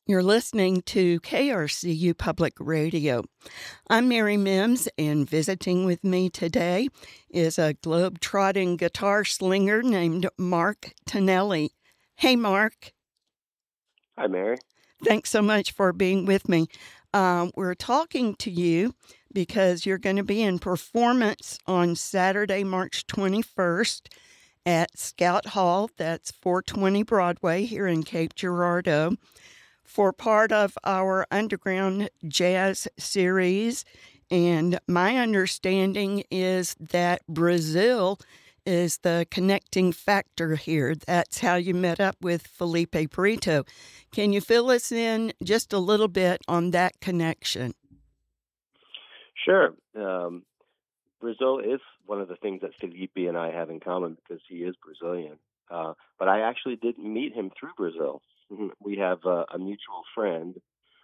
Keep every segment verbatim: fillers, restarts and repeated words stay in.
You're listening to K R C U Public Radio. I'm Mary Mims, and visiting with me today is a globe-trotting guitar slinger named Mark Tonelli. Hey, Mark. Hi, Mary. Thanks so much for being with me. Um, we're talking to you because you're going to be in performance on Saturday, March twenty-first at Scout Hall. That's four twenty Broadway here in Cape Girardeau, for part of our Underground Jazz series. And my understanding is that Brazil is the connecting factor here. That's how you met up with Felipe Brito. Can you fill us in just a little bit on that connection? Sure. Um, Brazil is one of the things that Felipe and I have in common because he is Brazilian. Uh, but I actually didn't meet him through Brazil. Mhm. We have uh, a mutual friend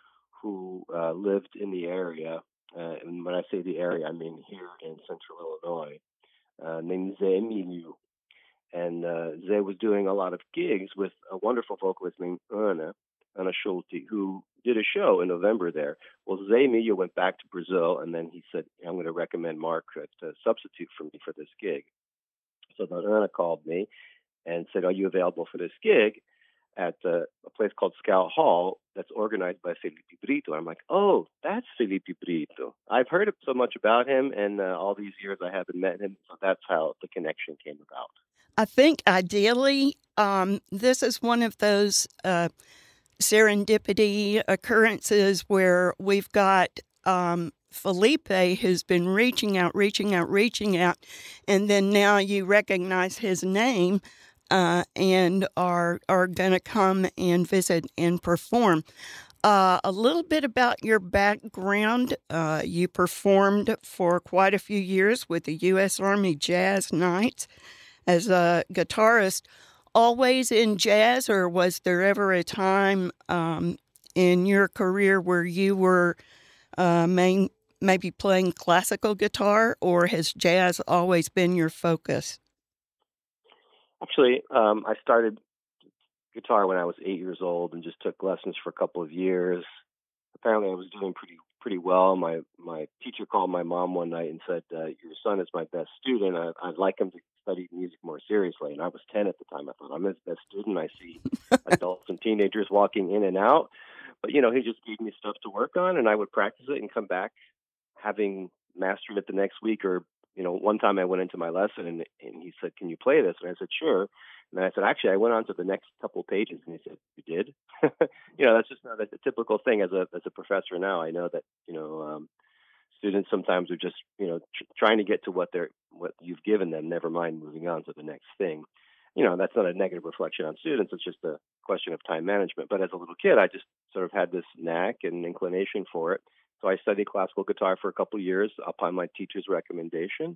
who uh, lived in the area. Uh, and when I say the area, I mean here in central Illinois, uh, named Zé Emilio. And uh, Zé was doing a lot of gigs with a wonderful vocalist named Ana, Ana Schulte, who did a show in November there. Well, Zé Emilio went back to Brazil, and then he said, I'm going to recommend Mark to substitute for me for this gig. So then Ana called me and said, are you available for this gig at uh, a place called Scout Hall that's organized by Felipe Brito? I'm like, oh, that's Felipe Brito. I've heard so much about him, and uh, all these years I haven't met him, so that's how the connection came about. I think ideally, um, this is one of those uh, serendipity occurrences where we've got um, Felipe who's been reaching out, reaching out, reaching out, and then now you recognize his name uh, and are are going to come and visit and perform. Uh, a little bit about your background. Uh, you performed for quite a few years with the U S Army Jazz Knights as a guitarist. Always in jazz, or was there ever a time um, in your career where you were uh, main, maybe playing classical guitar, or has jazz always been your focus? Actually, um, I started guitar when I was eight years old and just took lessons for a couple of years. Apparently, I was doing pretty pretty well. My my teacher called my mom one night and said, uh, "Your son is my best student. I, I'd like him to study music more seriously." And I was ten at the time. I thought, I'm his best student. I see adults and teenagers walking in and out, but you know, he just gave me stuff to work on, and I would practice it and come back having mastered it the next week. Or you know, one time I went into my lesson and, and he said, "Can you play this?" And I said, "Sure." And I said, "Actually, I went on to the next couple pages." And he said, "You did?" You know, that's just not a, a typical thing as a as a professor now. I know that you know um, students sometimes are just you know tr- trying to get to what they're what you've given them. Never mind moving on to the next thing. You know, that's not a negative reflection on students. It's just a question of time management. But as a little kid, I just sort of had this knack and inclination for it. So I studied classical guitar for a couple of years upon my teacher's recommendation.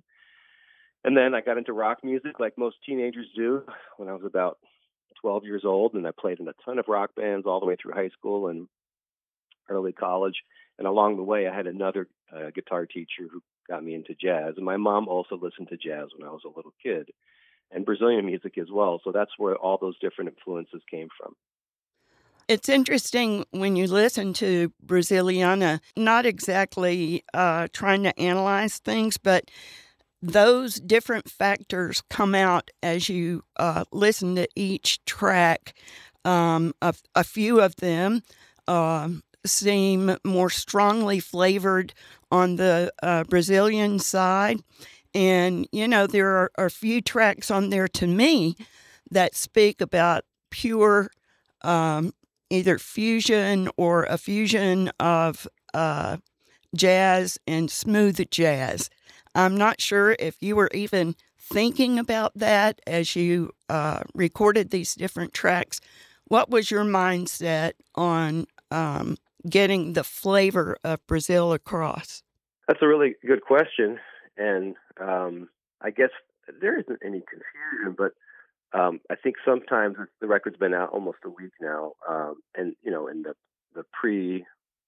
And then I got into rock music like most teenagers do when I was about twelve years old. And I played in a ton of rock bands all the way through high school and early college. And along the way, I had another uh, guitar teacher who got me into jazz. And my mom also listened to jazz when I was a little kid, and Brazilian music as well. So that's where all those different influences came from. It's interesting when you listen to Braziliana, not exactly uh, trying to analyze things, but those different factors come out as you uh, listen to each track. Um, a, a few of them um, seem more strongly flavored on the uh, Brazilian side. And, you know, there are a few tracks on there to me that speak about pure um, either fusion or a fusion of uh, jazz and smooth jazz. I'm not sure if you were even thinking about that as you uh, recorded these different tracks. What was your mindset on um, getting the flavor of Brazil across? That's a really good question. And um, I guess there isn't any confusion, but um, I think sometimes the record's been out almost a week now. Um, and, you know, in the, the pre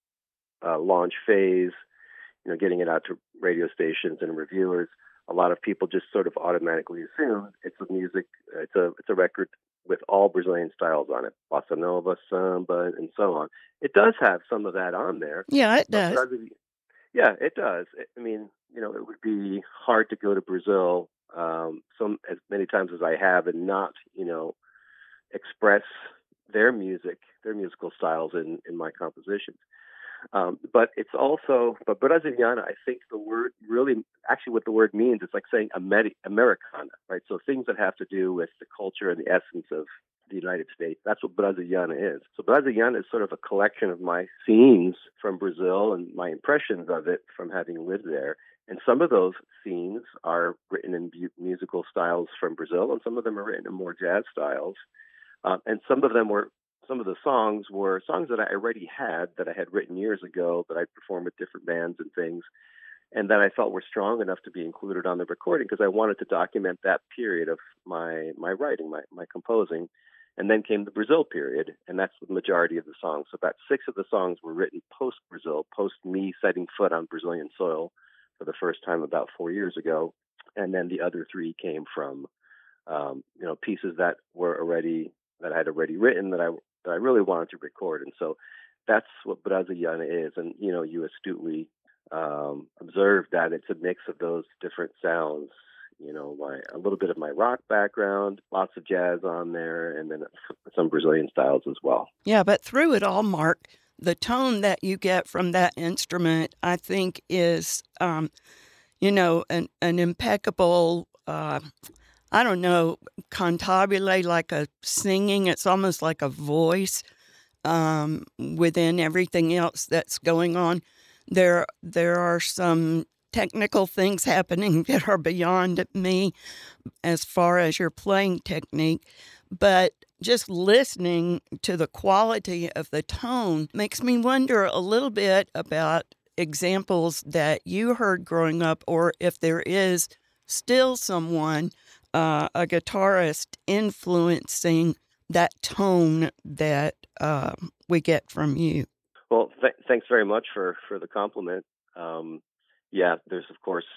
uh, launch phase, you know, getting it out to radio stations and reviewers, a lot of people just sort of automatically assume it's a music, it's a it's a record with all Brazilian styles on it, bossa nova, samba, and so on. It does have some of that on there, Yeah, it but does. Brazil, yeah, it does. I mean, you know, it would be hard to go to Brazil um, some as many times as I have and not, you know, express their music, their musical styles in in my compositions. Um, but it's also, but Brasiliana, I think the word really, actually what the word means, it's like saying Ameri- Americana, right? So things that have to do with the culture and the essence of the United States. That's what Brasiliana is. So Brasiliana is sort of a collection of my scenes from Brazil and my impressions of it from having lived there. And some of those scenes are written in bu- musical styles from Brazil, and some of them are written in more jazz styles. Um, and some of them were, some of the songs were songs that I already had that I had written years ago that I performed with different bands and things, and that I felt were strong enough to be included on the recording because I wanted to document that period of my my writing, my my composing. And then came the Brazil period, and that's the majority of the songs. So about six of the songs were written post Brazil, post me setting foot on Brazilian soil for the first time about four years ago, and then the other three came from um, you know pieces that were already that I had already written that I that I really wanted to record, and so that's what Brasiliana is. And you know, you astutely um, observed that it's a mix of those different sounds. You know, my a little bit of my rock background, lots of jazz on there, and then some Brazilian styles as well. Yeah, but through it all, Mark, the tone that you get from that instrument, I think, is, um, you know, an, an impeccable, uh, I don't know, cantabile, like a singing. It's almost like a voice um, within everything else that's going on. There, there are some technical things happening that are beyond me as far as your playing technique, but just listening to the quality of the tone makes me wonder a little bit about examples that you heard growing up, or if there is still someone, uh, a guitarist, influencing that tone that uh, we get from you. Well, th- thanks very much for for the compliment. Um, yeah, there's of course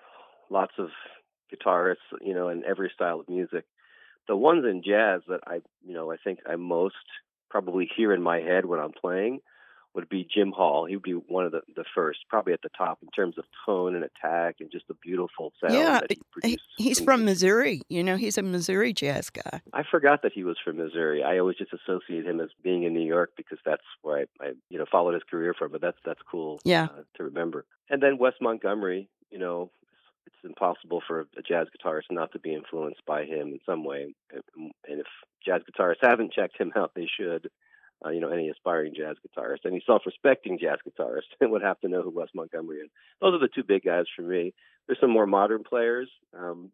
lots of guitarists, you know, in every style of music. The ones in jazz that I, you know, I think I most probably hear in my head when I'm playing would be Jim Hall. He would be one of the, the first, probably at the top in terms of tone and attack and just the beautiful sound Yeah, that he he, produced. he's From, from Missouri. You know, he's a Missouri jazz guy. I forgot that he was from Missouri. I always just associate him as being in New York because that's where I, I you know, followed his career from. But that's that's cool Yeah. uh, to remember. And then Wes Montgomery, you know, it's impossible for a jazz guitarist not to be influenced by him in some way. And if jazz guitarists haven't checked him out, they should. Uh, you know, any aspiring jazz guitarist, any self-respecting jazz guitarist would have to know who Wes Montgomery is. Those are the two big guys for me. There's some more modern players. Um,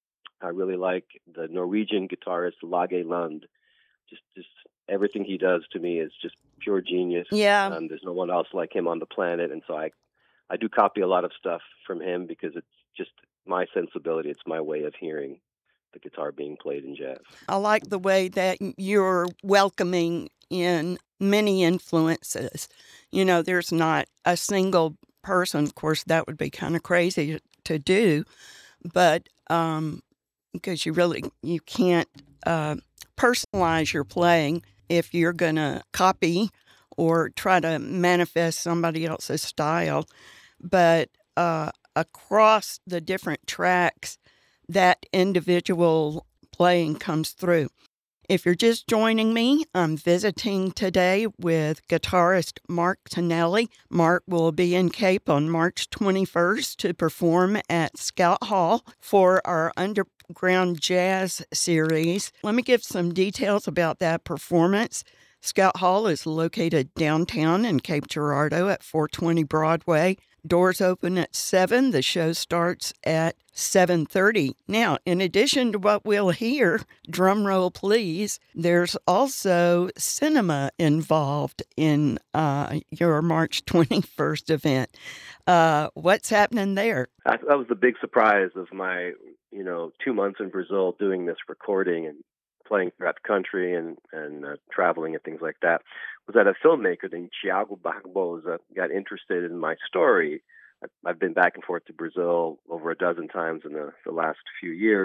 I really like the Norwegian guitarist Lage Lund. Just, just everything he does to me is just pure genius. Yeah. Um, there's no one else like him on the planet, and so I, I do copy a lot of stuff from him because it's just my sensibility. It's my way of hearing the guitar being played in jazz. I like the way that you're welcoming in many influences. You know, there's not a single person. Of course, that would be kind of crazy to do, but um, because you really you can't uh, personalize your playing if you're going to copy or try to manifest somebody else's style. But uh, across the different tracks, that individual playing comes through. If you're just joining me, I'm visiting today with guitarist Mark Tonelli. Mark will be in Cape on March twenty-first to perform at Scout Hall for our Underground Jazz series. Let me give some details about that performance. Scout Hall is located downtown in Cape Girardeau at four twenty Broadway. Doors open at seven. The show starts at seven thirty. Now, in addition to what we'll hear, drum roll please, there's also cinema involved in uh, your March twenty-first event. Uh, what's happening there? That was the big surprise of my, you know, two months in Brazil doing this recording and playing throughout the country and, and uh, traveling and things like that, was that a filmmaker named Thiago Barbosa got interested in my story. I've been back and forth to Brazil over a dozen times in the, the last few years,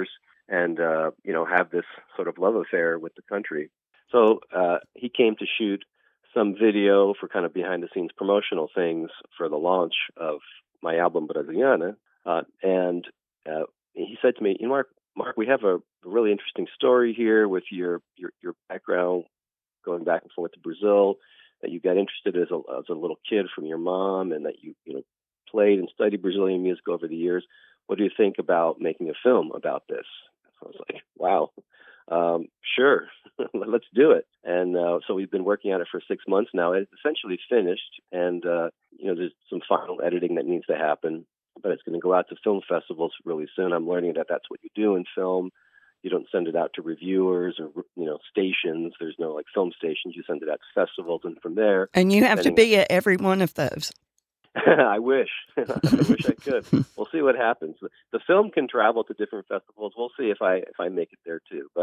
and uh, you know, have this sort of love affair with the country. So uh, he came to shoot some video for kind of behind the scenes promotional things for the launch of my album Brasiliana, uh, and uh, he said to me, "You know, Mark, Mark, we have a really interesting story here with your your, your background going back and forth to Brazil, that you got interested as a, as a little kid from your mom, and that you you know played and studied Brazilian music over the years. What do you think about making a film about this?" I was like, "Wow, um, sure, let's do it." And uh, so we've been working on it for six months now. It's essentially finished, and uh, you know, there's some final editing that needs to happen, but it's going to go out to film festivals really soon. I'm learning that that's what you do in film. You don't send it out to reviewers or, you know, stations. There's no like film stations. You send it out to festivals, and from there. And you have to be at every one of those. I wish. I wish I could. We'll see what happens. The film can travel to different festivals. We'll see if I if I make it there too. But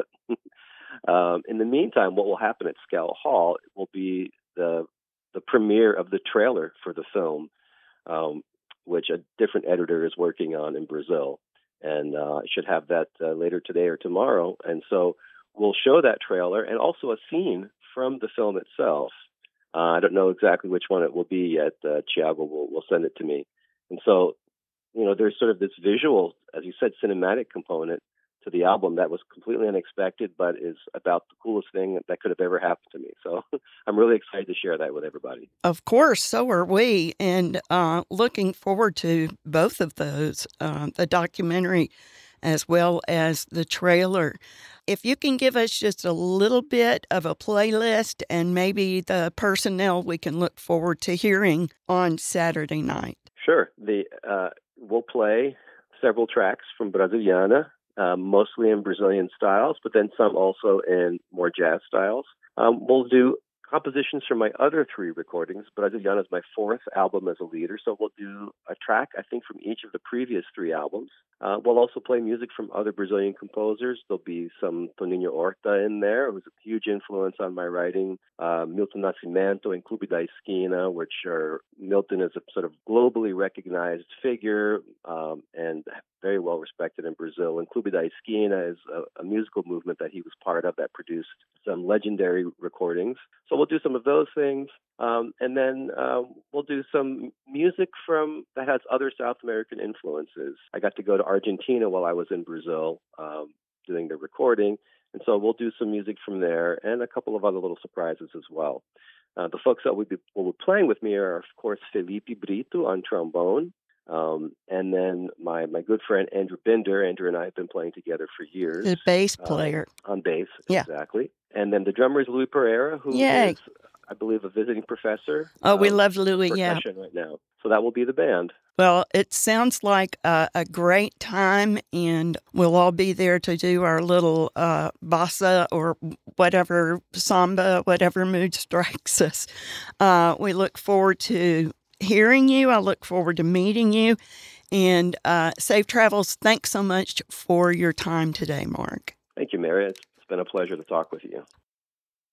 um, in the meantime, what will happen at Scal Hall will be the the premiere of the trailer for the film, um, which a different editor is working on in Brazil. And uh, I should have that uh, later today or tomorrow. And so we'll show that trailer and also a scene from the film itself. Uh, I don't know exactly which one it will be yet. Uh, Thiago will, will send it to me. And so, you know, there's sort of this visual, as you said, cinematic component to the album that was completely unexpected, but is about the coolest thing that could have ever happened to me. So I'm really excited to share that with everybody. Of course, so are we, and uh, looking forward to both of those, uh, the documentary as well as the trailer. If you can give us just a little bit of a playlist and maybe the personnel we can look forward to hearing on Saturday night. Sure. The uh, we'll play several tracks from Brasiliana, uh, mostly in Brazilian styles, but then some also in more jazz styles. Um, we'll do compositions from my other three recordings. Brasiliana is my fourth album as a leader, so we'll do a track, I think, from each of the previous three albums. Uh, we'll also play music from other Brazilian composers. There'll be some Toninho Horta in there, who's a huge influence on my writing. Uh, Milton Nascimento and Clube da Esquina, which are, Milton is a sort of globally recognized figure um, and very well respected in Brazil. And Clube da Esquina is a, a musical movement that he was part of that produced some legendary recordings. So we'll do some of those things. Um, and then uh, we'll do some music from that has other South American influences. I got to go to Argentina while I was in Brazil um, doing the recording. And so we'll do some music from there and a couple of other little surprises as well. Uh, the folks that will be, will be playing with me are, of course, Felipe Brito on trombone. Um, and then my, my good friend Andrew Binder. Andrew and I have been playing together for years. The bass player. Uh, on bass, yeah. Exactly. And then the drummer is Louis Pereira, who Yay. is, I believe, a visiting professor. Oh, we um, love Louis, yeah. right now. So that will be the band. Well, it sounds like a, a great time, and we'll all be there to do our little uh, bossa or whatever, samba, whatever mood strikes us. Uh, we look forward to hearing you. I look forward to meeting you. And uh, safe travels. Thanks so much for your time today, Mark. Thank you, Mary. It's been a pleasure to talk with you.